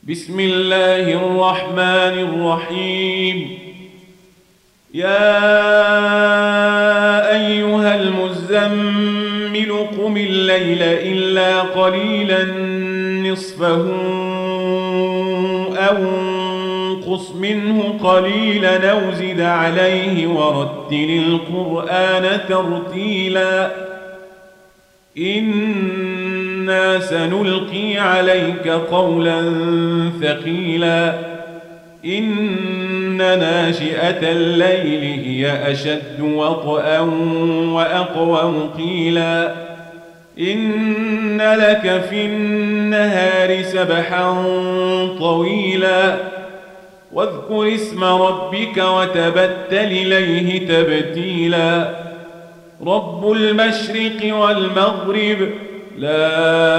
بسم الله الرحمن الرحيم. يا أيها المزمل قم الليل إلا قليلا نصفه أو انقص منه قليلا أو زد عليه ورتل القرآن ترتيلا إنا سنلقي عليك قولا ثقيلا إن ناشئة الليل هي أشد وطئا وأقوم قيلا إن لك في النهار سبحا طويلا واذكر اسم ربك وتبتل إليه تبتيلا رب المشرق والمغرب لا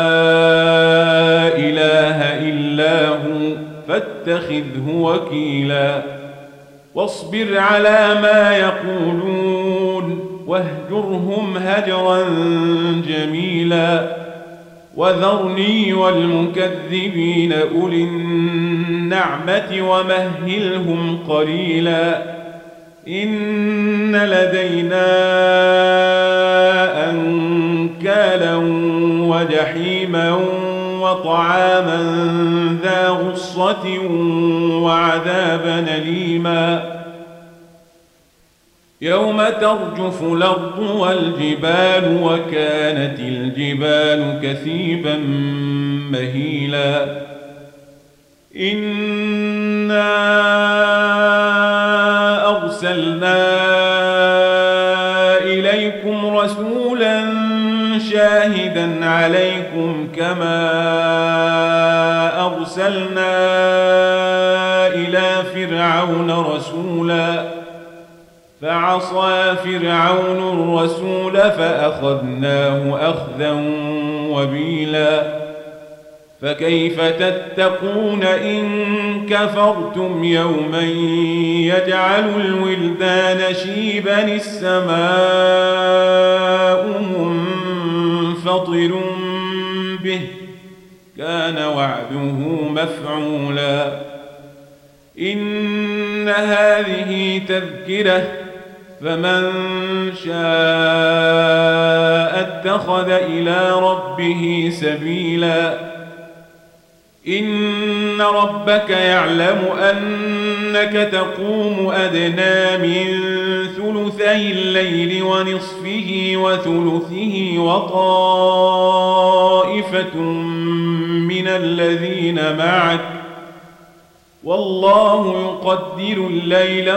إله إلا هو فاتخذه وكيلا واصبر على ما يقولون واهجرهم هجرا جميلا وذرني والمكذبين أولي النعمة ومهلهم قليلا إن لدينا أنكالا وجحيما وطعاما ذا غصة وعذابا أليما يوم ترجف الأرض والجبال وكانت الجبال كثيبا مهيلا إنا أرسلنا إليكم رسولا شاهدا عليكم كما أرسلنا إلى فرعون رسولا فعصى فرعون الرسول فأخذناه أخذا وبيلا فكيف تتقون إن كفرتم يوما يجعل الولدان شيبا السماء منفطر به كان وعده مفعولا إن هذه تذكرة فمن شاء اتخذ إلى ربه سبيلا إن ربك يعلم أنك تقوم أدنى من ثلثي الليل ونصفه وثلثه وطائفة من الذين معك والله يقدر الليل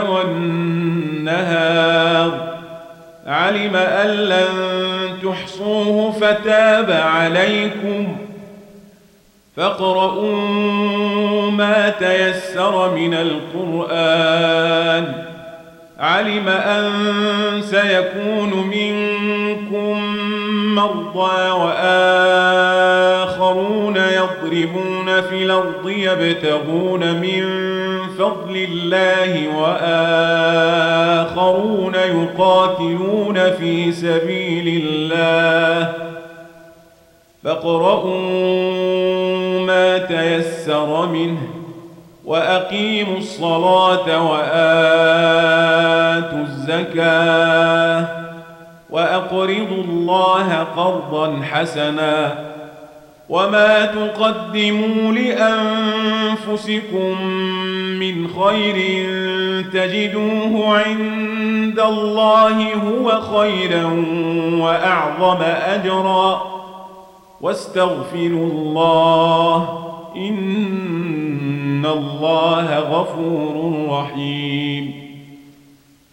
والنهار علم أن لن تحصوه فتاب عليكم فاقرؤوا ما تيسر من القرآن علم أن سيكون منكم مرضى وآخرون يضربون في الأرض يبتغون من فضل الله وآخرون يقاتلون في سبيل الله فاقرؤوا ما تيسر منه وأقيموا الصلاة وآتوا الزكاة وأقرضوا الله قرضا حسنا وما تقدموا لأنفسكم من خير تجدوه عند الله هو خيرا وأعظم أجرا واستغفروا الله إن الله غفور رحيم